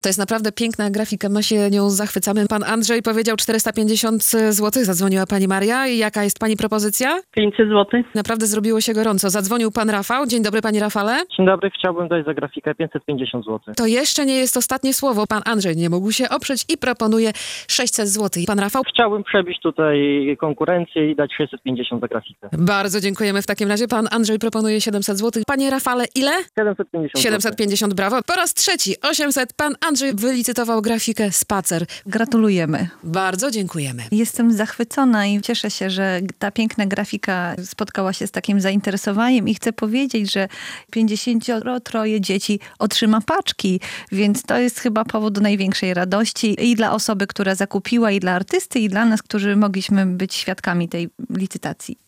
To jest naprawdę piękna grafika, my się nią zachwycamy. Pan Andrzej powiedział 450 zł, zadzwoniła pani Maria. I jaka jest pani propozycja? 500 zł. Naprawdę zrobiło się gorąco. Zadzwonił pan Rafał. Dzień dobry, panie Rafale. Dzień dobry, chciałbym dać za grafikę 550 zł. To jeszcze nie jest ostatnie słowo. Pan Andrzej nie mógł się oprzeć i proponuje 600 zł. Pan Rafał? Chciałbym przebić tutaj konkurencję i dać 650 za grafikę. Bardzo dziękujemy w takim razie. Pan Andrzej proponuje 700 zł. Panie Rafale, ile? 750 zł. 750, brawo. Po raz trzeci 800. Pan Andrzej wylicytował grafikę Spacer. Gratulujemy. Bardzo dziękujemy. Jestem zachwycona i cieszę się, że ta piękna grafika spotkała się z takim zainteresowaniem i chcę powiedzieć, że 53 dzieci otrzyma paczki, więc to jest chyba powód do największej radości i dla osoby, która zakupiła, i dla artysty, i dla nas, którzy mogliśmy być świadkami tej licytacji.